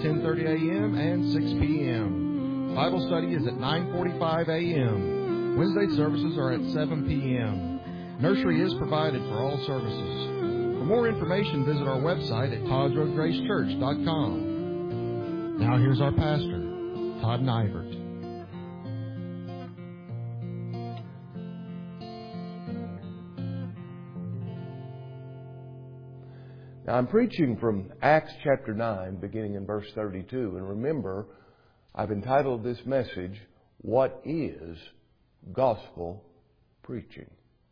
10:30 a.m. and 6 p.m. Bible study is at 9:45 a.m. Wednesday services are at 7 p.m. Nursery is provided for all services. For more information, visit our website at toddsroadgracechurch.com. Now here's our pastor, Todd Nivert. Now, I'm preaching from Acts chapter 9, beginning in verse 32. And remember, I've entitled this message, What is Gospel Preaching?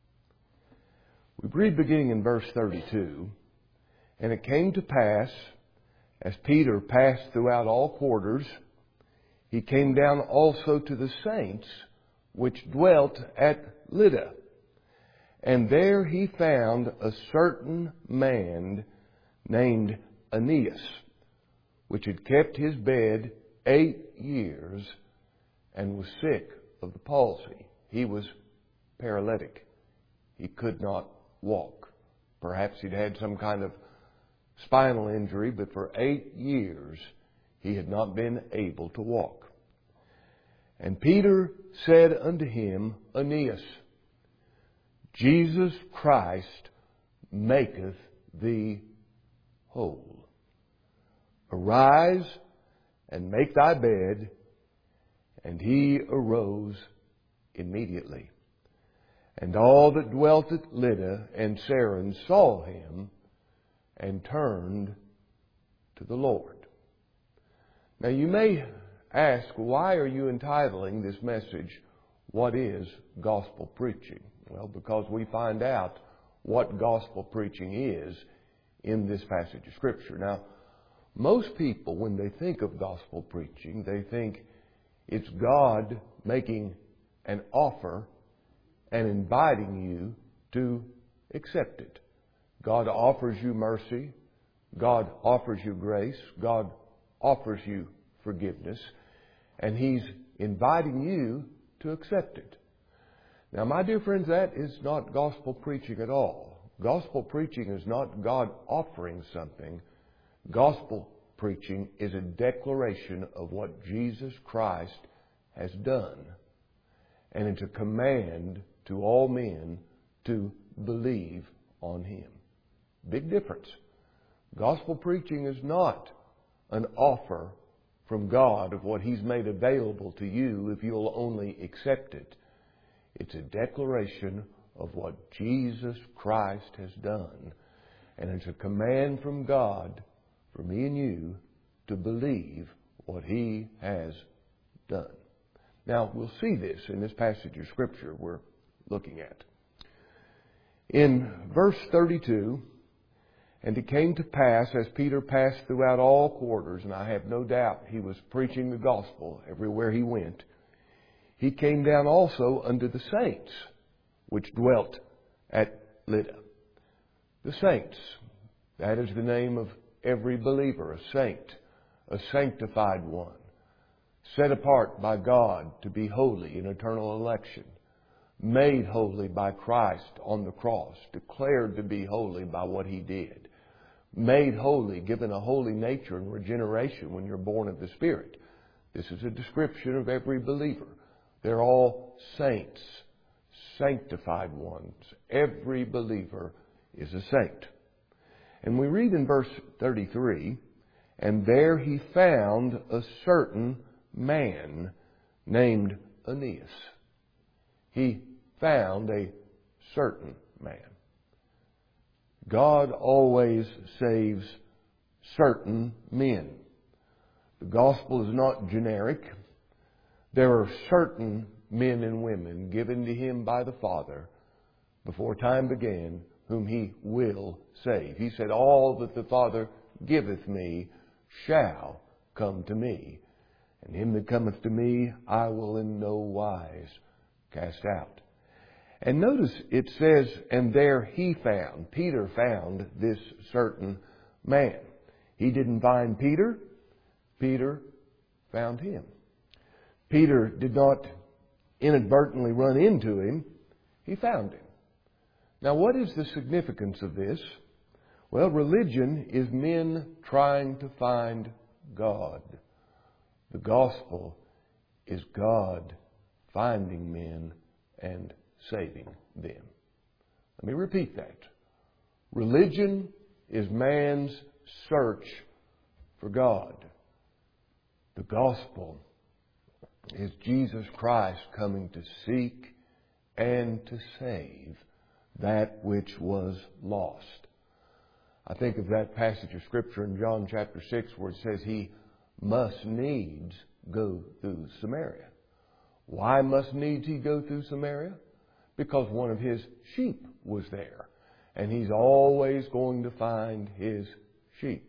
We read beginning in verse 32, And it came to pass, as Peter passed throughout all quarters, he came down also to the saints which dwelt at Lydda. And there he found a certain man named Aeneas, which had kept his bed 8 years and was sick of the palsy. He was paralytic. He could not walk. Perhaps he'd had some kind of spinal injury, but for 8 years he had not been able to walk. And Peter said unto him, Aeneas, Jesus Christ maketh thee whole. Arise and make thy bed. And he arose immediately. And all that dwelt at Lydda and Saron saw him and turned to the Lord. Now you may ask, why are you entitling this message, What is Gospel Preaching? Well, because we find out what gospel preaching is in this passage of Scripture. Now, most people, when they think of gospel preaching, they think it's God making an offer and inviting you to accept it. God offers you mercy. God offers you grace. God offers you forgiveness. And He's inviting you to accept it. Now, my dear friends, that is not gospel preaching at all. Gospel preaching is not God offering something. Gospel preaching is a declaration of what Jesus Christ has done. And it's a command to all men to believe on Him. Big difference. Gospel preaching is not an offer from God of what He's made available to you if you'll only accept it. It's a declaration of what Jesus Christ has done. And it's a command from God for me and you to believe what He has done. Now, we'll see this in this passage of Scripture we're looking at. In verse 32, And it came to pass, as Peter passed throughout all quarters, and I have no doubt he was preaching the gospel everywhere he went, he came down also unto the saints which dwelt at Lydda. The saints, that is the name of every believer, a saint, a sanctified one, set apart by God to be holy in eternal election, made holy by Christ on the cross, declared to be holy by what He did, made holy, given a holy nature and regeneration when you're born of the Spirit. This is a description of every believer. They're all saints, sanctified ones. Every believer is a saint. And we read in verse 33, And there he found a certain man named Aeneas. He found a certain man. God always saves certain men. The gospel is not generic. There are certain men and women given to Him by the Father before time began, whom He will save. He said, All that the Father giveth me shall come to me, and him that cometh to me I will in no wise cast out. And notice it says, And there he found, Peter found this certain man. He didn't find Peter. Peter found him. Peter did not inadvertently run into him. He found him. Now, what is the significance of this? Well, religion is men trying to find God. The gospel is God finding men and saving them. Let me repeat that. Religion is man's search for God. The gospel is Jesus Christ coming to seek and to save that which was lost. I think of that passage of Scripture in John chapter 6 where it says He must needs go through Samaria. Why must needs He go through Samaria? Because one of His sheep was there. And He's always going to find His sheep.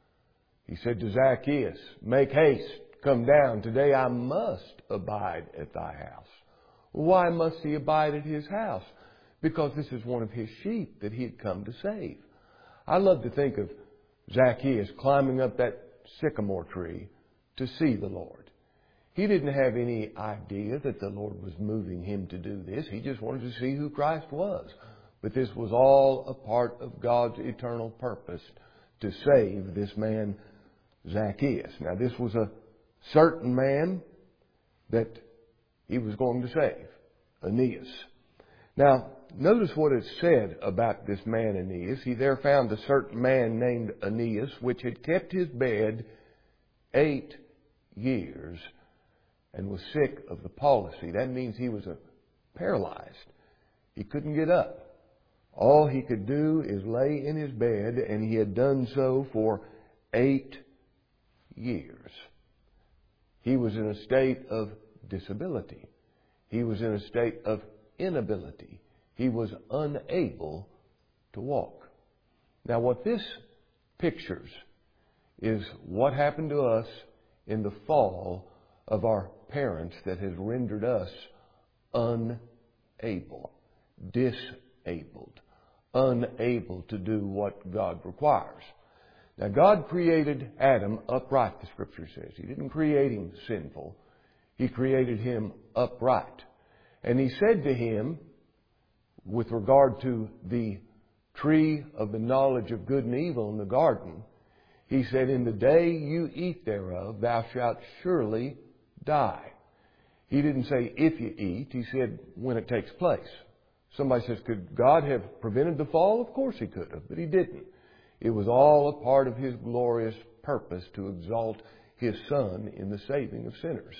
He said to Zacchaeus, "Make haste, come down. Today I must abide at thy house." Why must he abide at His house? Because this is one of His sheep that He had come to save. I love to think of Zacchaeus climbing up that sycamore tree to see the Lord. He didn't have any idea that the Lord was moving him to do this. He just wanted to see who Christ was. But this was all a part of God's eternal purpose to save this man Zacchaeus. Now this was a certain man that He was going to save, Aeneas. Now, notice what it said about this man Aeneas. He there found a certain man named Aeneas, which had kept his bed 8 years and was sick of the palsy. That means he was paralyzed. He couldn't get up. All he could do is lay in his bed, and he had done so for 8 years. He was in a state of disability. He was in a state of inability. He was unable to walk. Now what this pictures is what happened to us in the fall of our parents that has rendered us unable, disabled, unable to do what God requires. Now God created Adam upright, the Scripture says. He didn't create him sinful. He created him upright. And He said to him, with regard to the tree of the knowledge of good and evil in the garden, He said, "In the day you eat thereof, thou shalt surely die." He didn't say if you eat. He said when it takes place. Somebody says, could God have prevented the fall? Of course He could have, but He didn't. It was all a part of His glorious purpose to exalt His Son in the saving of sinners.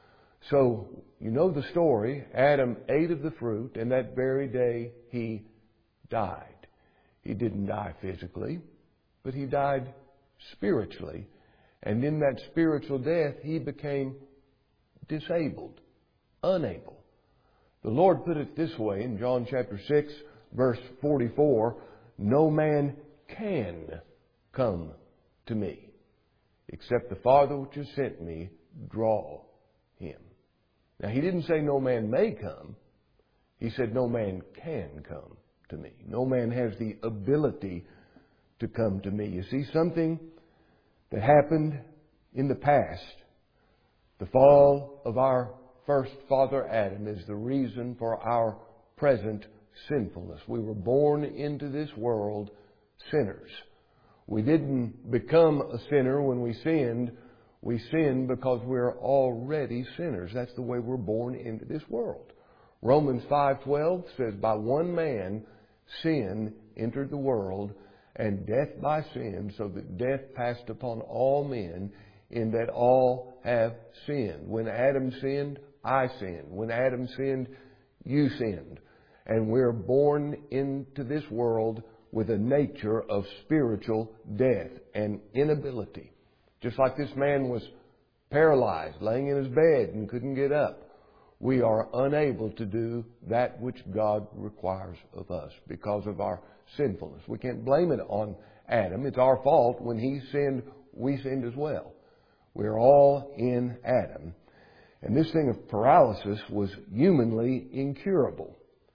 So, you know the story. Adam ate of the fruit, and that very day he died. He didn't die physically, but he died spiritually. And in that spiritual death, he became disabled, unable. The Lord put it this way in John chapter 6, verse 44, "No man can come to me, except the Father which has sent me draw him." Now, He didn't say no man may come. He said no man can come to me. No man has the ability to come to me. You see, something that happened in the past, the fall of our first father Adam, is the reason for our present sinfulness. We were born into this world sinners. We didn't become a sinner when we sinned. We sin because we're already sinners. That's the way we're born into this world. Romans 5:12 says, "By one man sin entered the world, and death by sin, so that death passed upon all men, in that all have sinned." When Adam sinned, I sinned. When Adam sinned, you sinned. And we're born into this world with a nature of spiritual death and inability. Just like this man was paralyzed, laying in his bed and couldn't get up, we are unable to do that which God requires of us because of our sinfulness. We can't blame it on Adam. It's our fault. When he sinned, we sinned as well. We're all in Adam. And this thing of paralysis was humanly incurable.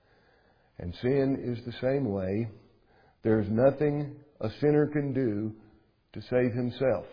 And sin is the same way. There's nothing a sinner can do to save himself.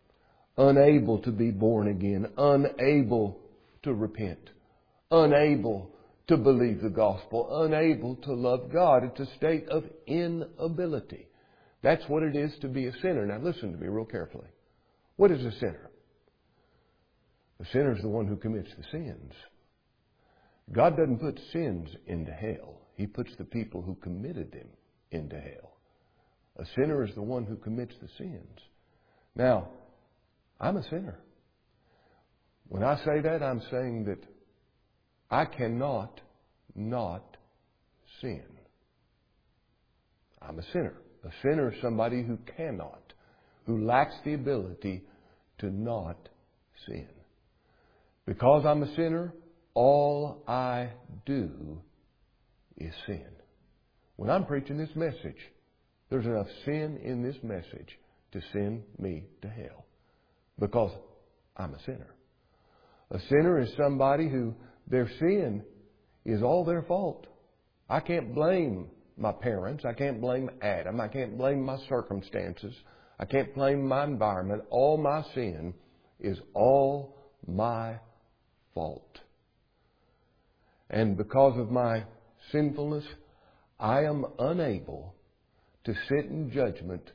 Unable to be born again, unable to repent, unable to believe the gospel, unable to love God. It's a state of inability. That's what it is to be a sinner. Now listen to me real carefully. What is a sinner? A sinner is the one who commits the sins. God doesn't put sins into hell. He puts the people who committed them into hell. A sinner is the one who commits the sins. Now, I'm a sinner. When I say that, I'm saying that I cannot not sin. I'm a sinner. A sinner is somebody who cannot, who lacks the ability to not sin. Because I'm a sinner, all I do is sin. When I'm preaching this message, there's enough sin in this message to send me to hell. Because I'm a sinner. A sinner is somebody who their sin is all their fault. I can't blame my parents. I can't blame Adam. I can't blame my circumstances. I can't blame my environment. All my sin is all my fault. And because of my sinfulness, I am unable to sit in judgment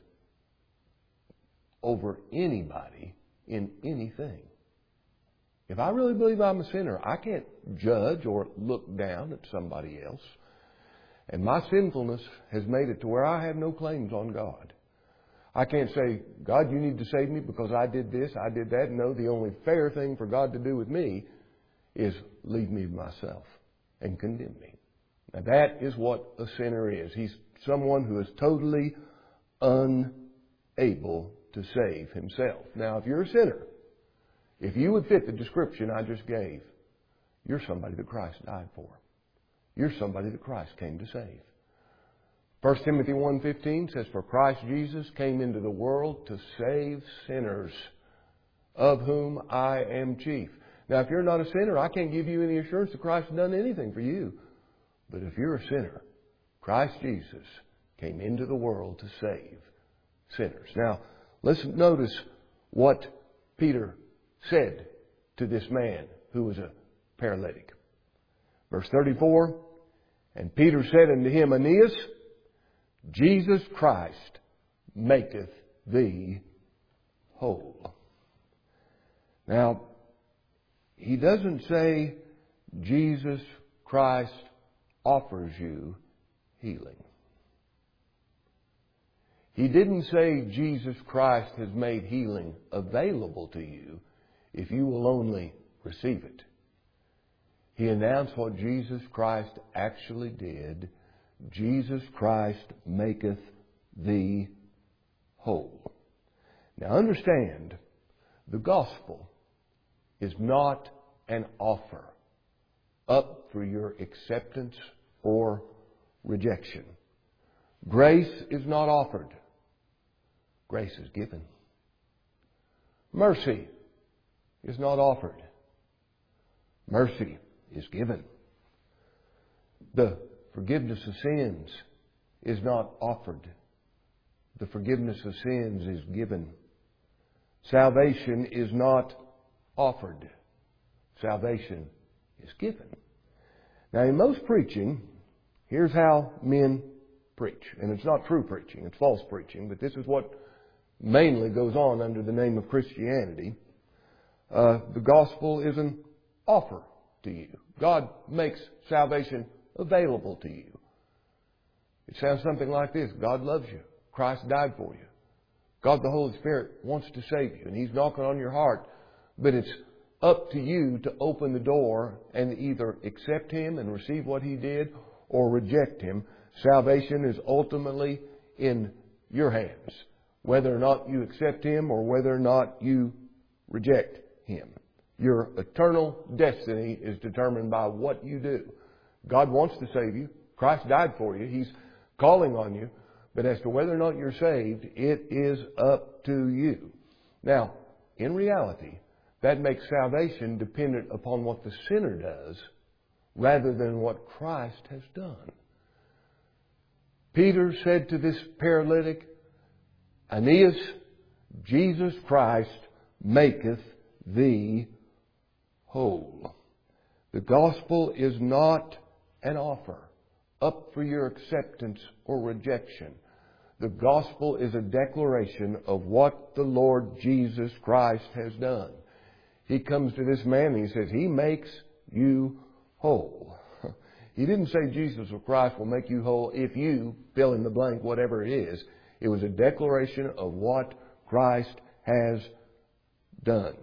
over anybody in anything. If I really believe I'm a sinner, I can't judge or look down at somebody else. And my sinfulness has made it to where I have no claims on God. I can't say, God, you need to save me because I did this, I did that. No, the only fair thing for God to do with me is leave me to myself and condemn me. Now that is what a sinner is. He's someone who is totally unable to save himself. Now, if you're a sinner, if you would fit the description I just gave, you're somebody that Christ died for. You're somebody that Christ came to save. 1 Timothy 1:15 says, For Christ Jesus came into the world to save sinners, of whom I am chief. Now, if you're not a sinner, I can't give you any assurance that Christ has done anything for you. But if you're a sinner, Christ Jesus came into the world to save sinners. Now, let's notice what Peter said to this man who was a paralytic. Verse 34, And Peter said unto him, Aeneas, Jesus Christ maketh thee whole. Now, he doesn't say Jesus Christ offers you healing. He didn't say Jesus Christ has made healing available to you if you will only receive it. He announced what Jesus Christ actually did. Jesus Christ maketh thee whole. Now understand, the gospel is not an offer up for your acceptance or rejection. Grace is not offered. Grace is given. Mercy is not offered. Mercy is given. The forgiveness of sins is not offered. The forgiveness of sins is given. Salvation is not offered. Salvation is given. Now, in most preaching, here's how men preach. And it's not true preaching, it's false preaching, but this is what mainly goes on under the name of Christianity. The gospel is an offer to you. God makes salvation available to you. It sounds something like this. God loves you. Christ died for you. God the Holy Spirit wants to save you, and He's knocking on your heart. But it's up to you to open the door and either accept Him and receive what He did or reject Him. Salvation is ultimately in your hands, whether or not you accept Him or whether or not you reject Him. Your eternal destiny is determined by what you do. God wants to save you. Christ died for you. He's calling on you. But as to whether or not you're saved, it is up to you. Now, in reality, that makes salvation dependent upon what the sinner does rather than what Christ has done. Peter said to this paralytic, Aeneas, Jesus Christ maketh thee whole. The gospel is not an offer up for your acceptance or rejection. the gospel is a declaration of what the Lord Jesus Christ has done. He comes to this man and He says, He makes you whole. He didn't say Jesus Christ will make you whole if you fill in the blank, whatever it is. It was a declaration of what Christ has done.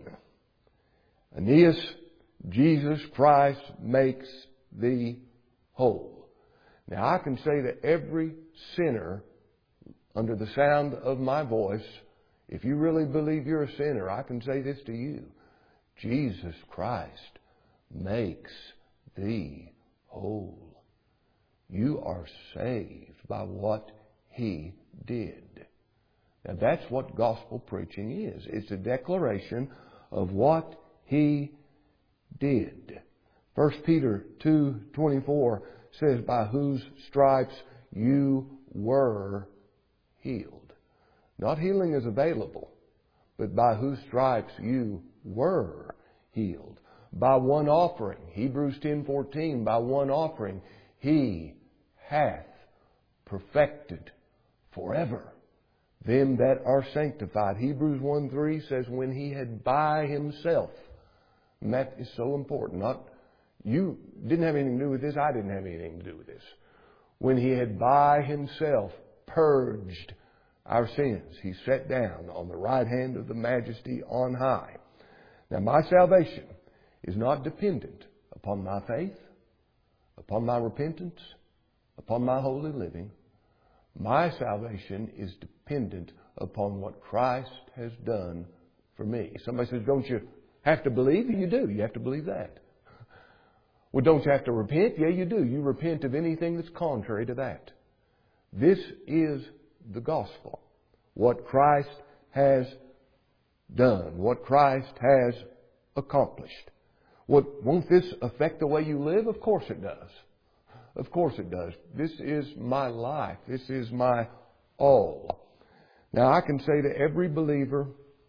Aeneas, Jesus Christ makes thee whole. Now I can say to every sinner under the sound of my voice, if you really believe you're a sinner, I can say this to you. Jesus Christ makes thee whole. You are saved by what He did. Now that's what gospel preaching is. It's a declaration of what He did. 1 Peter 2:24 says, by whose stripes you were healed. Not healing is available, but by whose stripes you were healed. By one offering, Hebrews 10:14, by one offering, He hath perfected forever them that are sanctified. Hebrews 1:3 says, when He had by Himself, and that is so important. Not you didn't have anything to do with this, I didn't have anything to do with this. When He had by Himself purged our sins, He sat down on the right hand of the Majesty on high. Now my salvation is not dependent upon my faith, upon my repentance, upon my holy living. My salvation is dependent upon what Christ has done for me. Somebody says, don't you have to believe? You do. You have to believe that. Well, don't you have to repent? Yeah, you do. You repent of anything that's contrary to that. This is the gospel. What Christ has done. What Christ has accomplished. Won't this affect the way you live? Of course it does. Of course it does. This is my life. This is my all. Now I can say to every believer,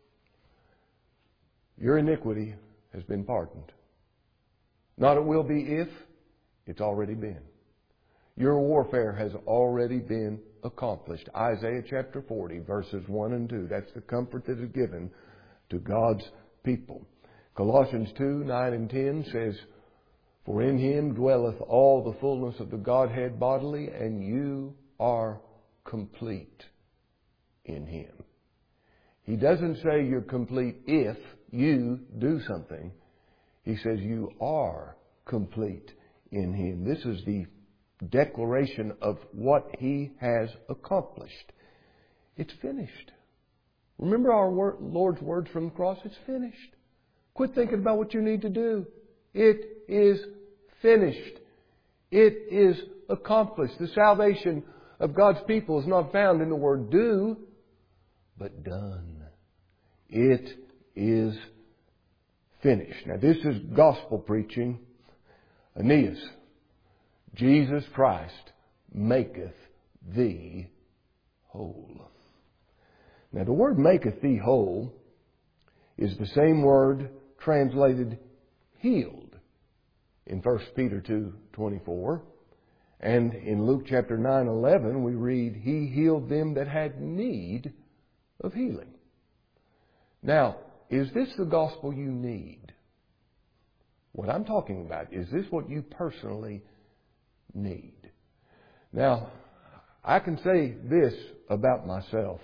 your iniquity has been pardoned. Not it will be if, it's already been. Your warfare has already been accomplished. Isaiah chapter 40, verses 1 and 2. That's the comfort that is given to God's people. Colossians 2, 9 and 10 says, for in Him dwelleth all the fullness of the Godhead bodily, and you are complete in Him. He doesn't say you're complete if you do something. He says you are complete in Him. This is the declaration of what He has accomplished. It's finished. Remember our Lord's words from the cross? It's finished. Quit thinking about what you need to do. It is finished. It is accomplished. The salvation of God's people is not found in the word do, but done. It is finished. Now this is gospel preaching. Aeneas, Jesus Christ maketh thee whole. Now the word maketh thee whole is the same word translated healed in 1 Peter 2:24. And in Luke chapter 9:11 we read, He healed them that had need of healing. Now, is this the gospel you need? What I'm talking about, is this what you personally need? Now, I can say this about myself.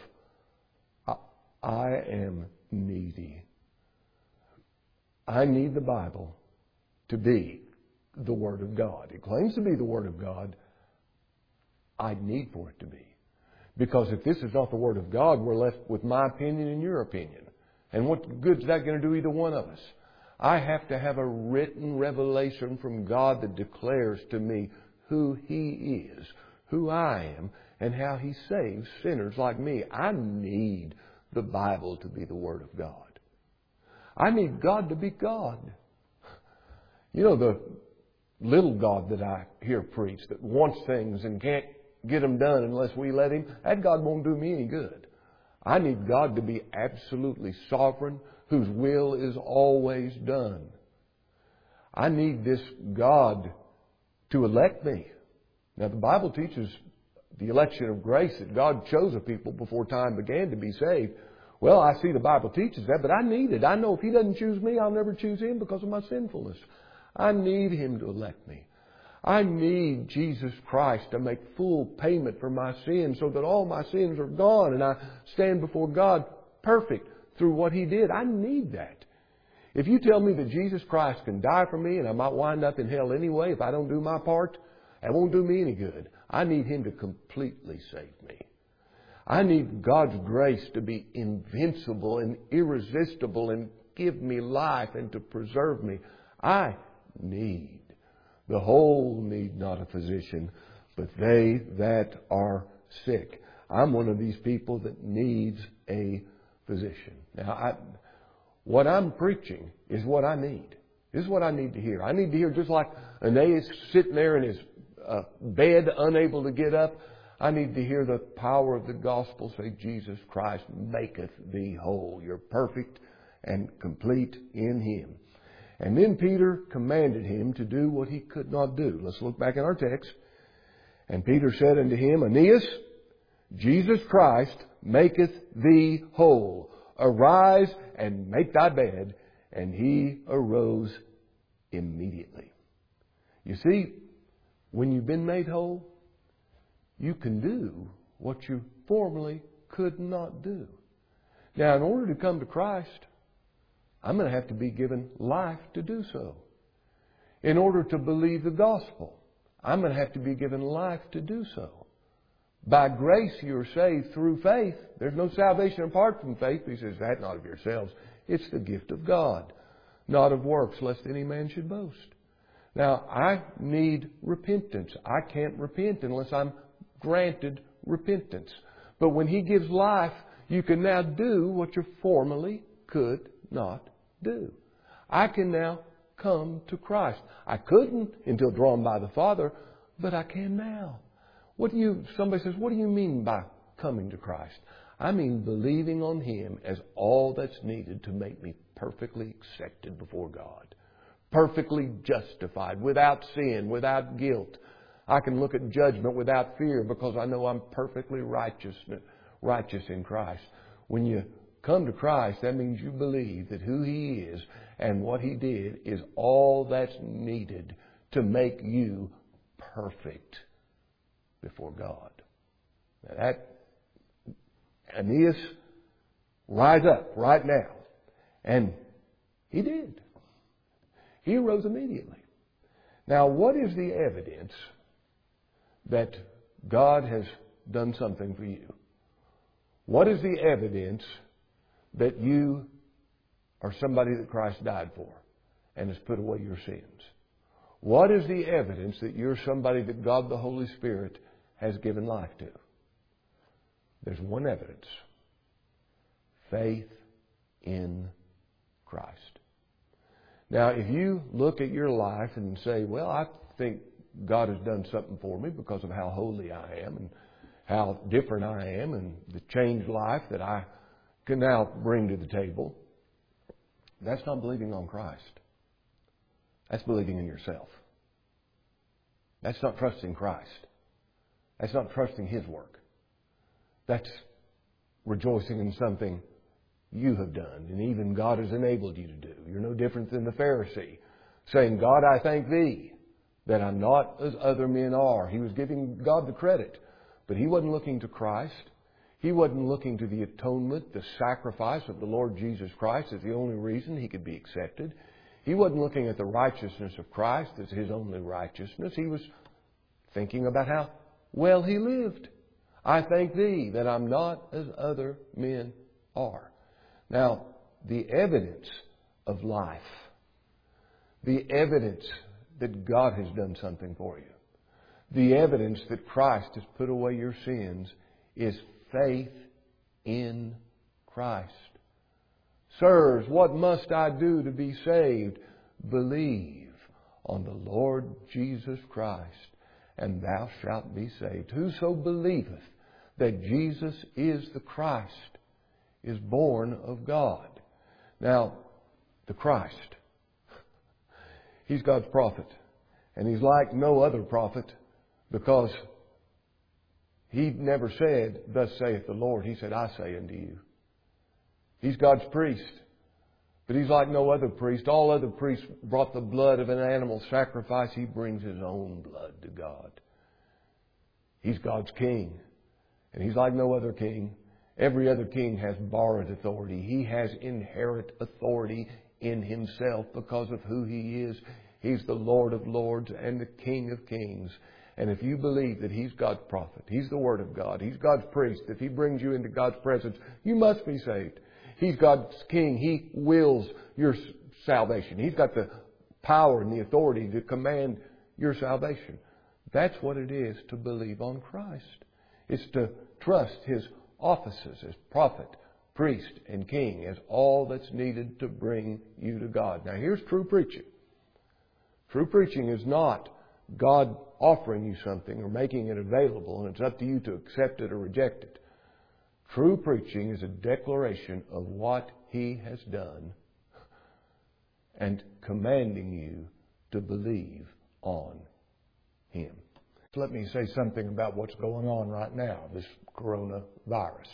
I am needy. I need the Bible to be the Word of God. It claims to be the Word of God. I need for it to be. Because if this is not the Word of God, we're left with my opinion and your opinion. And what good is that going to do either one of us? I have to have a written revelation from God that declares to me who He is, who I am, and how He saves sinners like me. I need the Bible to be the Word of God. I need God to be God. You know, the little God that I hear preached that wants things and can't get them done unless we let Him, that God won't do me any good. I need God to be absolutely sovereign, whose will is always done. I need this God to elect me. Now the Bible teaches the election of grace, that God chose a people before time began to be saved. Well, I see the Bible teaches that, but I need it. I know if He doesn't choose me, I'll never choose Him because of my sinfulness. I need Him to elect me. I need Jesus Christ to make full payment for my sins so that all my sins are gone and I stand before God perfect through what He did. I need that. If you tell me that Jesus Christ can die for me and I might wind up in hell anyway if I don't do my part, it won't do me any good. I need Him to completely save me. I need God's grace to be invincible and irresistible and give me life and to preserve me. I need. The whole need not a physician, but they that are sick. I'm one of these people that needs a physician. Now, what I'm preaching is what I need. This is what I need to hear. I need to hear just like Aeneas sitting there in his bed, unable to get up. I need to hear the power of the gospel say, Jesus Christ maketh thee whole. You're perfect and complete in Him. And then Peter commanded him to do what he could not do. Let's look back in our text. And Peter said unto him, Aeneas, Jesus Christ maketh thee whole. Arise and make thy bed. And he arose immediately. You see, when you've been made whole, you can do what you formerly could not do. Now, in order to come to Christ, I'm going to have to be given life to do so. In order to believe the gospel, I'm going to have to be given life to do so. By grace you're saved through faith. There's no salvation apart from faith. He says that not of yourselves. It's the gift of God, not of works, lest any man should boast. Now, I need repentance. I can't repent unless I'm granted repentance. But when He gives life, you can now do what you formerly could not do. I can now come to Christ. I couldn't until drawn by the Father, but I can now. Somebody says, what do you mean by coming to Christ? I mean believing on Him as all that's needed to make me perfectly accepted before God. Perfectly justified, without sin, without guilt. I can look at judgment without fear because I know I'm perfectly righteous in Christ. When you come to Christ, that means you believe that who He is and what He did is all that's needed to make you perfect before God. Now that, Aeneas, rise up right now. And he did. He arose immediately. Now, what is the evidence that God has done something for you? What is the evidence that you are somebody that Christ died for and has put away your sins? What is the evidence that you're somebody that God the Holy Spirit has given life to? There's one evidence. Faith in Christ. Now, if you look at your life and say, well, I think God has done something for me because of how holy I am and how different I am and the changed life that I can now bring to the table, that's not believing on Christ. That's believing in yourself. That's not trusting Christ. That's not trusting His work. That's rejoicing in something you have done and even God has enabled you to do. You're no different than the Pharisee saying, God, I thank Thee that I'm not as other men are. He was giving God the credit, but he wasn't looking to Christ. He wasn't looking to the atonement, the sacrifice of the Lord Jesus Christ as the only reason he could be accepted. He wasn't looking at the righteousness of Christ as his only righteousness. He was thinking about how well he lived. I thank Thee that I'm not as other men are. Now, the evidence of life, the evidence that God has done something for you, the evidence that Christ has put away your sins is faith in Christ. Sirs, what must I do to be saved? Believe on the Lord Jesus Christ, and thou shalt be saved. Whoso believeth that Jesus is the Christ is born of God. Now, the Christ, He's God's prophet. And He's like no other prophet because He never said, "Thus saith the Lord." He said, "I say unto you." He's God's priest. But He's like no other priest. All other priests brought the blood of an animal sacrifice. He brings His own blood to God. He's God's king. And He's like no other king. Every other king has borrowed authority. He has inherent authority in Himself because of who He is. He's the Lord of lords and the King of kings. And if you believe that He's God's prophet, He's the Word of God, He's God's priest, if He brings you into God's presence, you must be saved. He's God's king. He wills your salvation. He's got the power and the authority to command your salvation. That's what it is to believe on Christ. It's to trust His offices as prophet, priest, and king as all that's needed to bring you to God. Now here's true preaching. True preaching is not God offering you something or making it available, and it's up to you to accept it or reject it. True preaching is a declaration of what He has done and commanding you to believe on Him. Let me say something about what's going on right now, this coronavirus.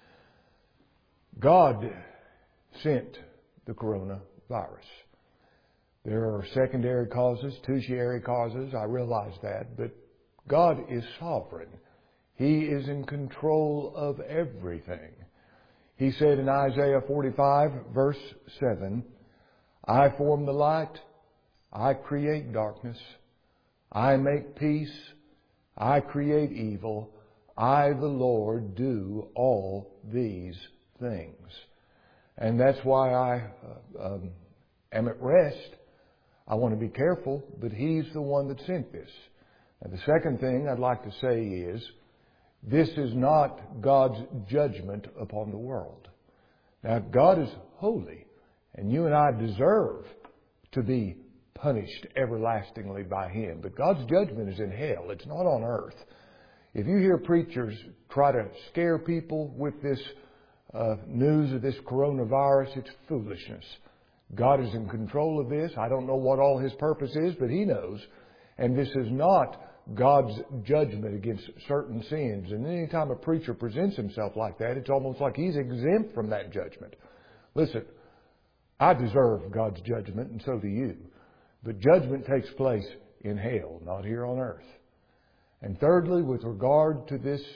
God sent the coronavirus. There are secondary causes, tertiary causes, I realize that, but God is sovereign. He is in control of everything. He said in Isaiah 45, verse 7, "I form the light, I create darkness, I make peace, I create evil, I the Lord do all these things." And that's why I am at rest. I want to be careful, but He's the one that sent this. And the second thing I'd like to say is, this is not God's judgment upon the world. Now, God is holy, and you and I deserve to be punished everlastingly by Him. But God's judgment is in hell. It's not on earth. If you hear preachers try to scare people with this news of this coronavirus, it's foolishness. God is in control of this. I don't know what all His purpose is, but He knows. And this is not God's judgment against certain sins. And any time a preacher presents himself like that, it's almost like he's exempt from that judgment. Listen, I deserve God's judgment, and so do you. But judgment takes place in hell, not here on earth. And thirdly, with regard to this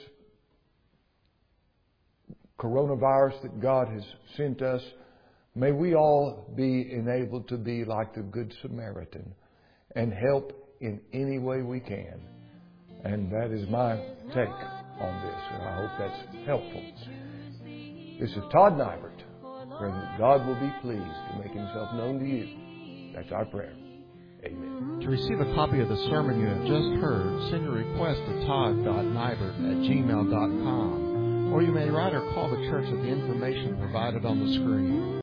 coronavirus that God has sent us, may we all be enabled to be like the Good Samaritan and help in any way we can. And that is my take on this, and I hope that's helpful. This is Todd Nybert, praying that God will be pleased to make Himself known to you. That's our prayer. Amen. To receive a copy of the sermon you have just heard, send your request to todd.nybert@gmail.com, or you may write or call the church at the information provided on the screen.